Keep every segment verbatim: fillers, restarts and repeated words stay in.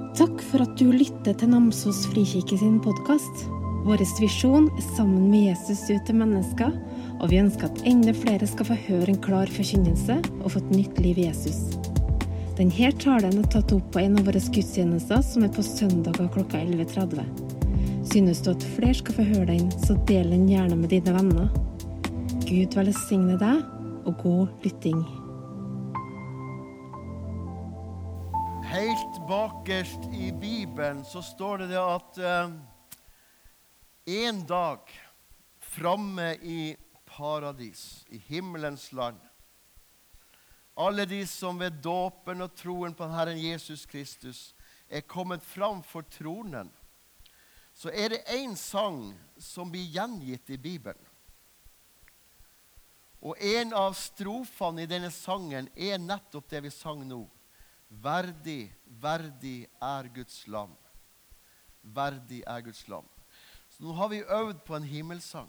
Takk for at du lytter til Namsos Frikirke sin podcast. Vår visjon er sammen med Jesus ut til mennesker, og vi ønsker at enda flere skal få høre en klar forkynnelse og få et nytt liv i Jesus. Denne talen er tatt opp på en av våre gudstjenester som er på søndager klokka elleve tretti. Synes du at flere skal få høre den, så del den gjerne med dine venner. Gud velsigne deg, og god lytting. Helt bakerst i Bibelen så står det det at uh, en dag framme i paradis, i himmelens land, alle de som ved dåpen og troen på Herren Jesus Kristus er kommet fram for tronen, så er det en sang som blir gjengitt i Bibelen. Og en av strofene i denne sangen er nettopp det vi sang nå. Verdig, verdig er Guds lam. Verdig er Guds lam. Så nå har vi øvd på en himmelsang.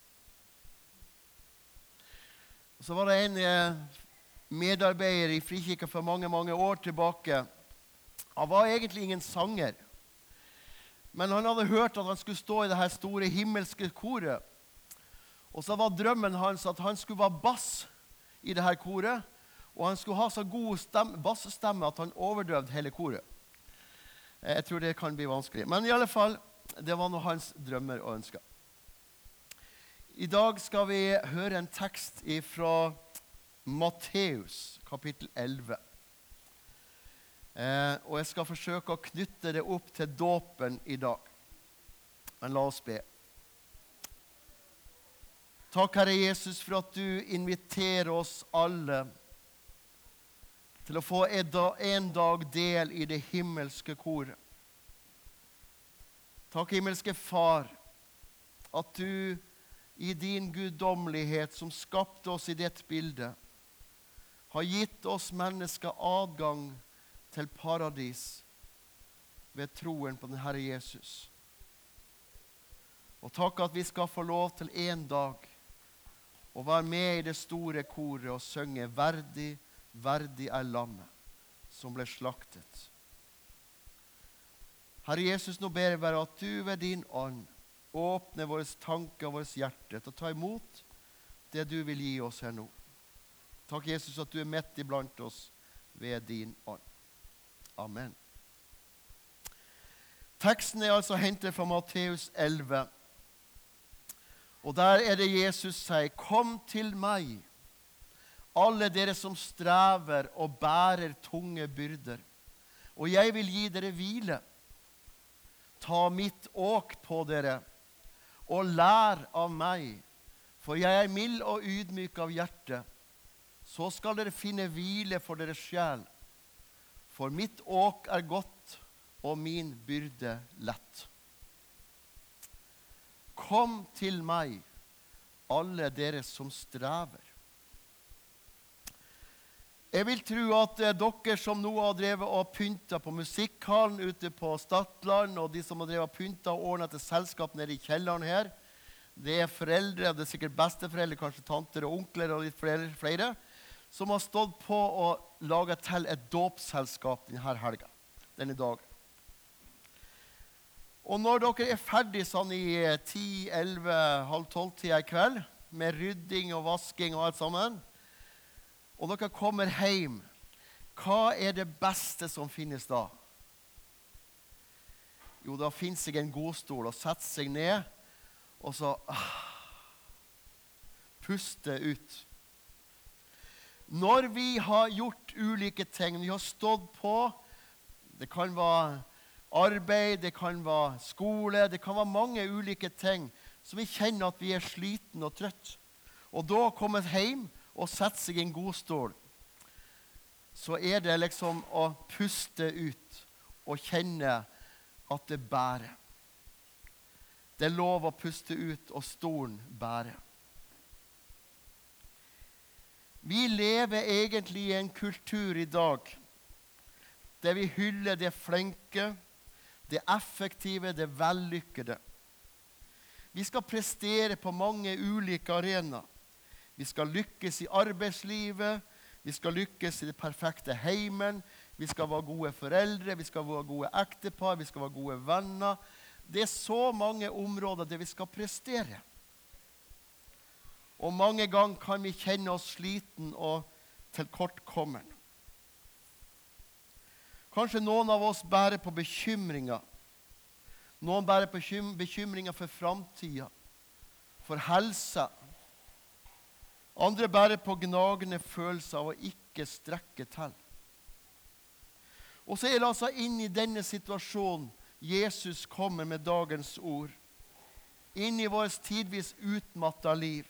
Og så var det en eh, medarbeider i Frikirka for mange, mange år tilbake. Han var egentlig ingen sanger. Men han hadde hørt at han skulle stå i det her store himmelske koret. Og så var drømmen hans at han skulle være bass i det her koret. Og han skulle ha så god stemme, bassestemme at han overdøvde hele koret. Jeg tror det kan bli vanskelig. Men i alle fall, det var noe hans drømmer og ønsker. I dag skal vi høre en tekst fra Matteus, kapittel elleve. Eh, og jeg skal forsøke å knytte det opp til dåpen i dag. Men la oss be. Takk, Herre Jesus, for at du inviterer oss alle til å få en dag del i det himmelske koret. Takk, himmelske Far, at du i din guddommelighet som skapte oss i ditt bilde, har gitt oss mennesker adgang til paradis ved troen på den Herre Jesus. Og takk at vi skal få lov til en dag å være med i det store koret og synge verdig, verdig er lammet som ble slaktet. Herre Jesus, nå ber jeg bare at du ved din ånd åpner våre tanker og vårt hjerte til å ta imot det du vil gi oss her nå. Takk, Jesus, at du er midt iblant oss ved din ånd. Amen. Teksten er altså hentet fra Matteus elleve. Og der er det Jesus sier, kom til meg, alle dere som strever og bærer tunge byrder, og jeg vil gi dere hvile. Ta mitt åk på dere, og lær av meg, for jeg er mild og ydmyk av hjerte. Så skal dere finne hvile for deres sjel, for mitt åk er godt, og min byrde lett. Kom til meg, alle dere som strever. Jeg vil tro at eh, dere som nå har drevet og pyntet på musikkhallen ute på Stadland, og de som har drevet og pyntet og ordnet til selskap nede i kjelleren her, det er foreldre, det er sikkert besteforeldre, kanskje tanter og onkler og litt flere, flere, som har stått på og laget til et dåpsselskap denne helgen, denne dagen. Og når dere er ferdig sånn i ti, elleve, halv tolv tid i kveld, med rydding og vasking og alt sammen, og dere kommer hjem, hva er det beste som finnes da? Jo, da finnes jeg en god stol og setter seg ned, og så ah, puste ut. Når vi har gjort ulike ting, vi har stått på, det kan være arbeid, det kan være skole, det kan være mange ulike ting, så vi kjenner at vi er sliten og trøtt. Og da kommer vi hjem, og setter seg i en god stol, så er det liksom å puste ut og kjenne at det bærer. Det er lov å puste ut og stolen bærer. Vi lever egentlig i en kultur i dag der vi hyller det flinke, det effektive, det vellykkede. Vi skal prestere på mange ulike arenaer. Vi skal lykkes i arbeidslivet, vi skal lykkes i det perfekte heimen, Vi skal være gode foreldre, vi skal være gode ektepar, vi skal være gode venner. Det er så mange områder der vi skal prestere. Og mange ganger kan vi kjenne oss sliten og tilkortkommen. Kanskje noen av oss bærer på bekymringer. Noen bærer på bekymringer for framtiden, for helsa. Andre bærer på gnagende følelser av å ikke strekke til. Og så er det altså inn i denne situasjonen Jesus kommer med dagens ord. Inn i vårt tidvis utmattet liv.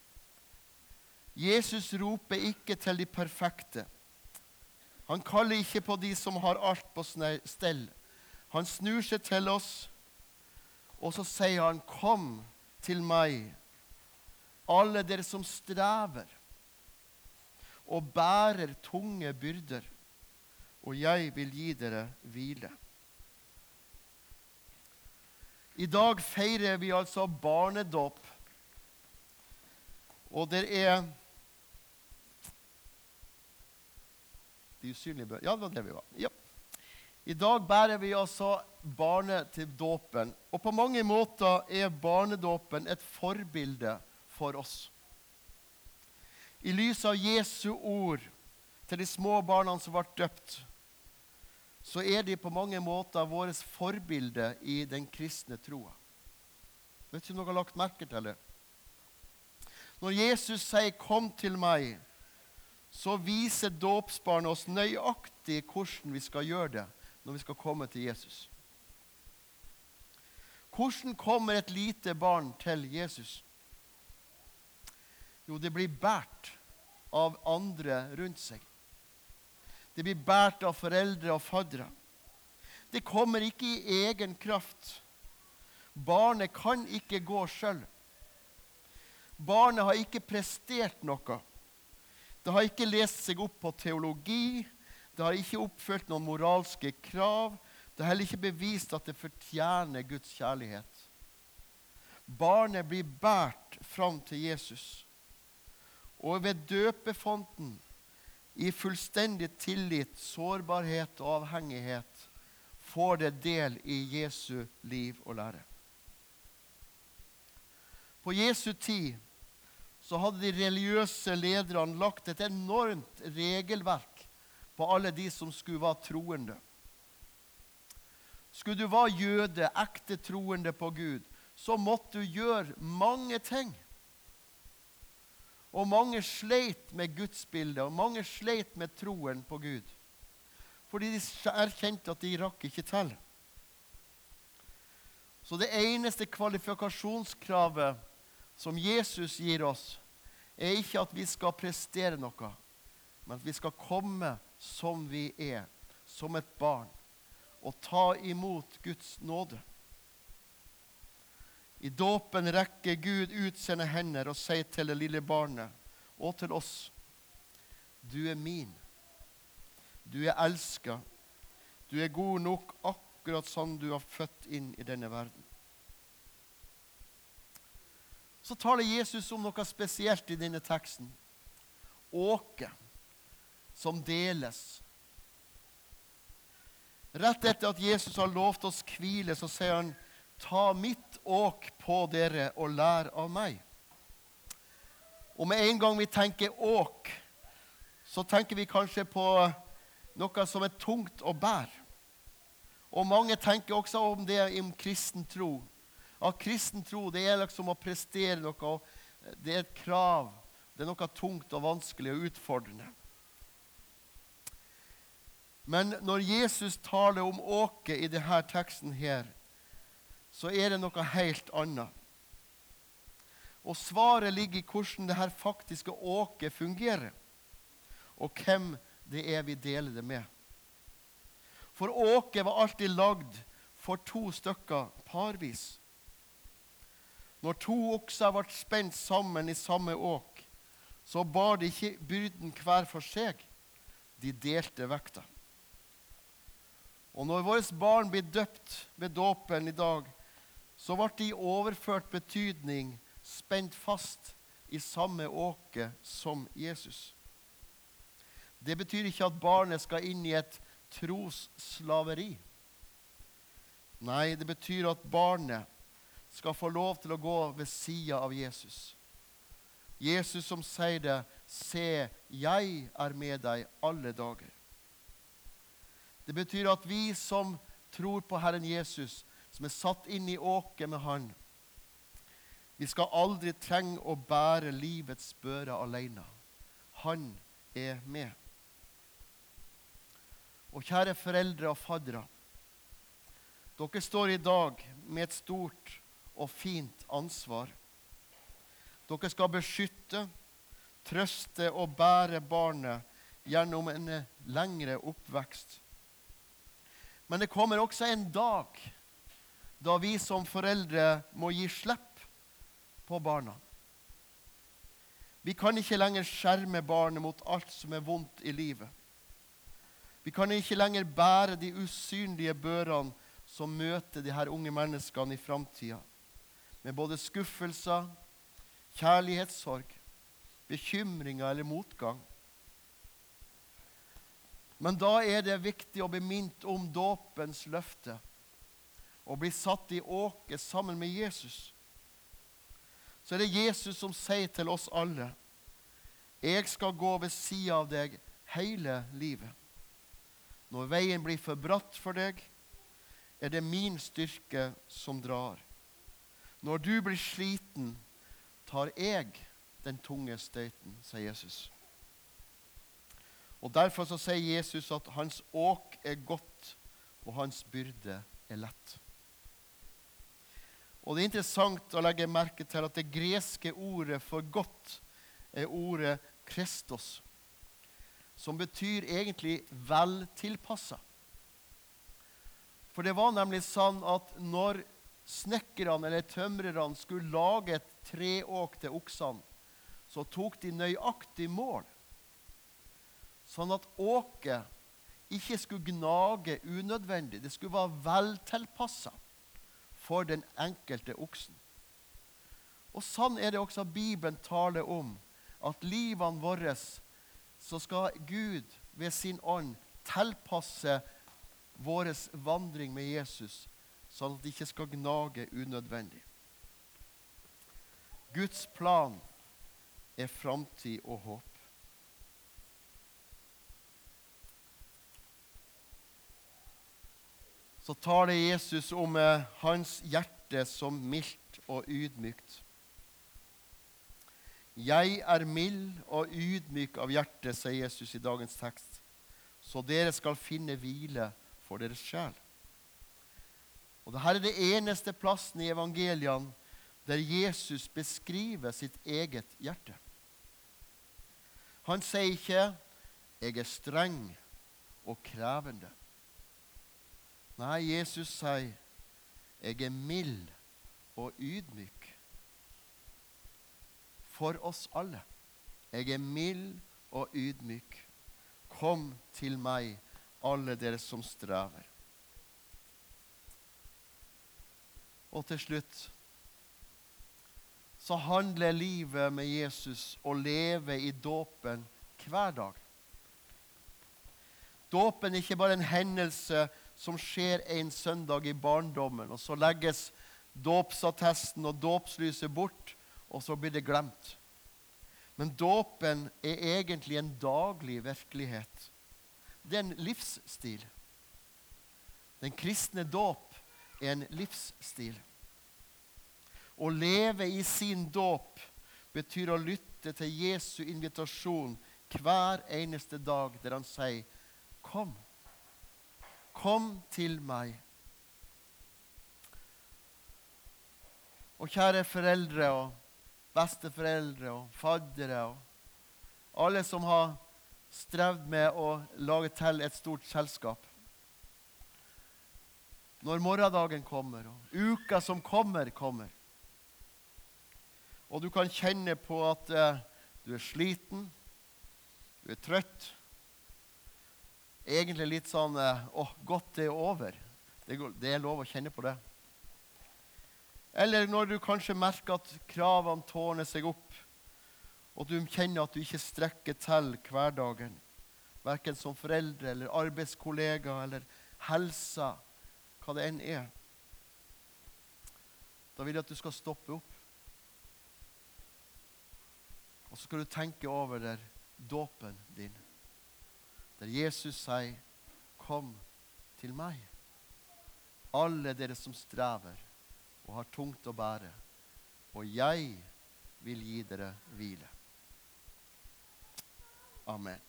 Jesus roper ikke til de perfekte. Han kaller ikke på de som har alt på stell. Han snur seg til oss, og så sier han, kom til meg, alle dere som strever og bærer tunge byrder, og jeg vil gi dere hvile. I dag feirer vi altså barnedåp, og det er de usynlige bønner. Ja, det var det vi var. Ja. I dag bærer vi altså barnet til dåpen, og på mange måter er barnedåpen et forbilde for oss. I lys av Jesu ord til de små barna som ble døpt, så er de på mange måter våres forbilde i den kristne troa. Vet ikke om dere har lagt merke til det? Når Jesus sier, kom til meg, så viser dåpsbarnet oss nøyaktig hvordan vi skal gjøre det når vi skal komme til Jesus. Hvordan kommer et lite barn til Jesus? Jo, det blir bært av andre rundt seg. Det blir bært av foreldre og faddere. Det kommer ikke i egen kraft. Barnet kan ikke gå selv. Barnet har ikke prestert noe. Det har ikke lest seg opp på teologi. Det har ikke oppfylt noen moralske krav. Det har heller ikke bevist at det fortjener Guds kjærlighet. Barnet blir bært fram til Jesus. Og ved døpefonten, i fullstendig tillit, sårbarhet og avhengighet, får det del i Jesu liv og lære. På Jesu tid så hadde de religiøse lederne lagt et enormt regelverk på alle de som skulle være troende. Skulle du være jøde, ekte troende på Gud, så måtte du gjøre mange ting. Og mange sleit med gudsbildet, og mange sleit med troen på Gud. Fordi de erkjente at de rakk ikke til. Så det eneste kvalifikasjonskravet som Jesus gir oss, er ikke at vi skal prestere noe, men at vi skal komme som vi er, som et barn, og ta imot Guds nåde. I dåpen rekker Gud ut sine hender og sier til det lille barnet, og til oss, du er min, du er elsket, du er god nok akkurat som du har født inn i denne verden. Så taler Jesus om noe spesielt i denne teksten. Åke, som deles. Rett etter at Jesus har lovt oss hvile, så sier han, ta mitt åk på dere og lær av meg. Og med en gang vi tenker åk, så tenker vi kanskje på noe som er tungt å bære. Og mange tenker også om det i kristen tro. At kristen tro, det er liksom å prestere noe, det er et krav, det er noe tungt og vanskelig og utfordrende. Men når Jesus taler om åke i denne teksten her, så er det noe helt annet. Og svaret ligger i hvordan dette faktiske åke fungerer, og hvem det er vi deler det med. For åke var alltid lagd for to stykker parvis. Når to okser ble spent sammen i samme åk, så bar de ikke byrden hver for seg. De delte vekta. Og når våre barn blir døpt ved dåpen i dag, så ble de i overført betydning spent fast i samme åke som Jesus. Det betyr ikke at barnet skal inn i et trosslaveri. Nei, det betyr at barnet skal få lov til å gå ved siden av Jesus. Jesus som sier det, se, jeg er med deg alle dager. Det betyr at vi som tror på Herren Jesus, som er satt inn i åket med han, vi skal aldri trenge å bære livets børe alene. Han er med. Og kjære foreldre og faddere, dere står i dag med et stort og fint ansvar. Dere skal beskytte, trøste og bære barnet gjennom en lengre oppvekst. Men det kommer også en dag da vi som foreldre må gi slipp på barna. Vi kan ikke lenger skjerme barnet mot alt som er vondt i livet. Vi kan ikke lenger bære de usynlige børene som møter de her unge menneskene i fremtiden, med både skuffelser, kjærlighetssorg, bekymringer eller motgang. Men da er det viktig å bli minnet om dåpens løfte, og bli satt i åket sammen med Jesus. Så er det Jesus som sier til oss alle, jeg skal gå ved siden av deg hele livet. Når veien blir for bratt for deg, er det min styrke som drar. Når du blir sliten, tar jeg den tunge støyten, sier Jesus. Og derfor så sier Jesus at hans åk er godt, og hans byrde er lett. Og det er interessant å legge merke til at det greske ordet for godt er ordet Kristos, som betyr egentlig vel tilpasset. For det var nemlig sånn at når snekkerne eller tømrerne skulle lage et treåk til oksene, så tok de nøyaktig mål, sånn at åket ikke skulle gnage unødvendig. Det skulle være vel tilpasset for den enkelte oksen. Og sånn er det også Bibelen taler om, at livene våre, så skal Gud ved sin ånd tilpasse vår vandring med Jesus, sånn at det ikke skal gnage unødvendig. Guds plan er framtid og håp. Så taler Jesus om eh, hans hjerte som mildt og ydmykt. Jeg er mild og ydmyk av hjerte, sier Jesus i dagens tekst, så dere skal finne hvile for deres sjel. Og dette er det eneste plassen i evangeliene der Jesus beskriver sitt eget hjerte. Han sier ikke, jeg er streng og krevende. Nei, Jesus sier, jeg er mild og ydmyk. For oss alle. Jeg er mild og ydmyk. Kom til meg, alle dere som strever. Og til slutt, så handler livet med Jesus å leve i dåpen hver dag. Dåpen er ikke bare en hendelse som skjer en søndag i barndommen, og så legges dåpsattesten og dåpslyset bort, og så blir det glemt. Men dåpen er egentlig en daglig virkelighet. Det er en livsstil. Den kristne dåp er en livsstil. Å leve i sin dåp betyr å lytte til Jesu invitasjon hver eneste dag, der han sier, kom, kom til meg. Og kjære foreldre og besteforeldre og faddere og alle som har strevd med å lage til et stort selskap. Når morgendagen kommer, og uka som kommer, kommer, og du kan kjenne på at eh, du er sliten, du er trøtt, egentlig litt sånn, eh, åh, godt det er over. Det, det er lov å kjenne på det. Eller når du kanskje merker at kravene tårner seg opp, og du kjenner at du ikke strekker til hverdagen. hverken som foreldre eller arbeidskollega eller helsa, hva det enn er, da vil jeg at du skal stoppe opp. Og så skal du tenke over der dåpen din, der Jesus sier, kom til meg, alle dere som strever og har tungt å bære, og jeg vil gi dere hvile. Amen.